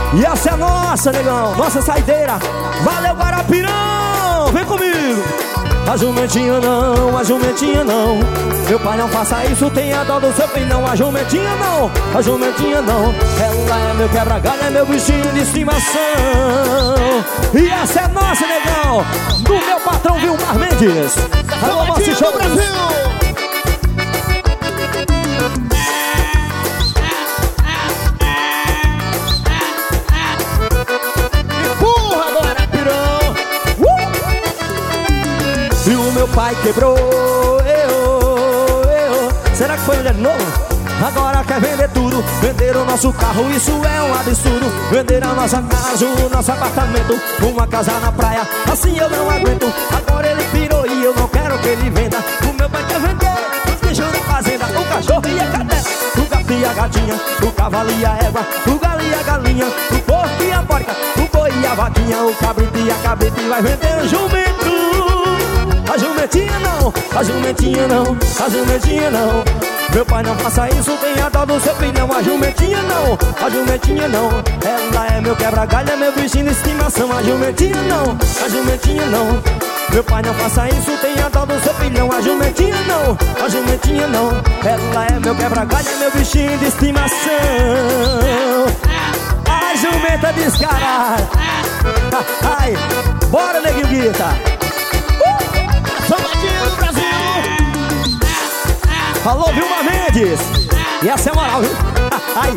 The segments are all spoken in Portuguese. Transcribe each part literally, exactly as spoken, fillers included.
E essa é a nossa, negão, nossa saideira. Valeu, Guarapirão, vem comigo. A jumentinha não, a jumentinha não. Meu pai não faça isso, tenha dó do seu filhão. A jumentinha não, a jumentinha não. Ela é meu quebra-galho, é meu bichinho de estimação. E essa é a nossa, negão, do meu patrão Vilmar Mendes. Alô, nosso show Brasil. E o meu pai quebrou, eu, eu. Será que foi um de novo? Agora quer vender tudo. Vender o nosso carro, isso é um absurdo. Vender a nossa casa, o nosso apartamento, uma casa na praia, assim eu não aguento. Agora ele pirou e eu não quero que ele venda. O meu pai quer vender os bichos da fazenda, o cachorro e a cadela, o gato e a gatinha, o cavalo e a égua, o galo e a galinha, o porco e a porca, o boi e a vaquinha, o cabrito e a cabrita. E vai vender o jumento. A jumentinha não, a jumentinha não, a jumentinha não. Meu pai não faça isso, tenha dó do seu filhão. A jumentinha não, a jumentinha não. Ela é meu quebra-galho, é meu bichinho de estimação. A jumentinha não, a jumentinha não. Meu pai não faça isso, tenha dó do seu filhão. A jumentinha não, a jumentinha não. Ela é meu quebra-galho, é meu bichinho de estimação. A jumenta descarada. Ai, bora, neguinho Guita. Sambadinho do Brasil. Alô, Vilmar Mendes. E essa é a moral, viu? Ai.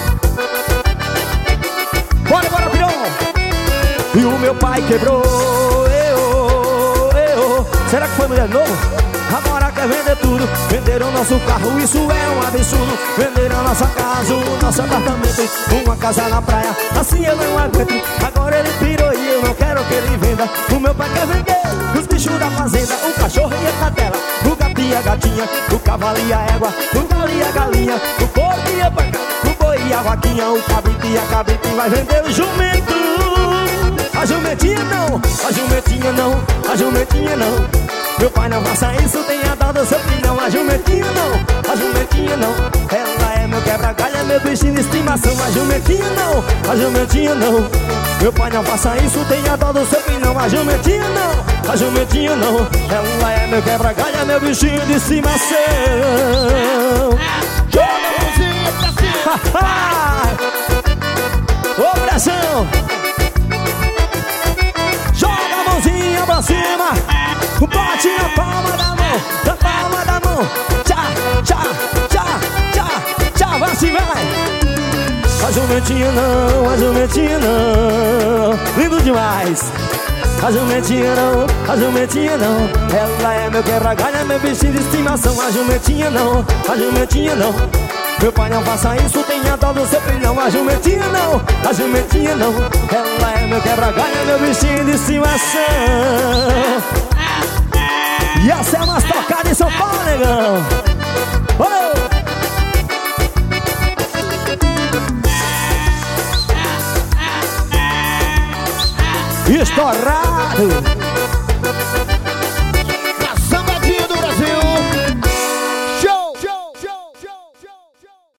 Bora, bora, pirão. E o meu pai quebrou, eu, eu. Será que foi mulher novo? Agora quer vender tudo. Vender o nosso carro, isso é um absurdo. Vender a nossa casa, o nosso apartamento, uma casa na praia, assim eu não aguento. Agora ele pirou e eu não quero que ele venda. O meu pai quer vender os bichos da fazenda, o cachorro e a cadela, o gato e a gatinha, o cavalo e a égua, o galo e a galinha, o porco e a vaca, o boi e a vaquinha, o cabrito e a cabrita. E vai vender o jumento. A jumentinha não, a jumentinha não, a jumentinha não. Meu pai não faça isso, tenha dó do seu filhão. A jumentinha não, a jumentinha não. Ela é meu quebra-galho, é meu bichinho de estimação. A jumentinha não, a jumentinha não. Meu pai não faça isso, tenha dó do seu filhão. A jumentinha não, a jumentinha não. Ela é meu quebra-galho, é meu bichinho de estimação. Joga a mãozinha pra cima. Ô, pressão. Joga a mãozinha pra cima. Bate na palma da mão, na palma da mão. Tchá, tchá, tchá, tchá, tchá, vai se vai. A jumentinha não, a jumentinha não. Lindo demais. A jumentinha não, a jumentinha não. Ela é meu quebra-galho, é meu bichinho de estimação. A jumentinha não, a jumentinha não. Meu pai não faça isso, tenha dó do seu filhão. A jumentinha não, a jumentinha não. Ela é meu quebra-galho, é meu bichinho de estimação. E essa é a mais tocada em São Paulo, negão. Oh! Estourado.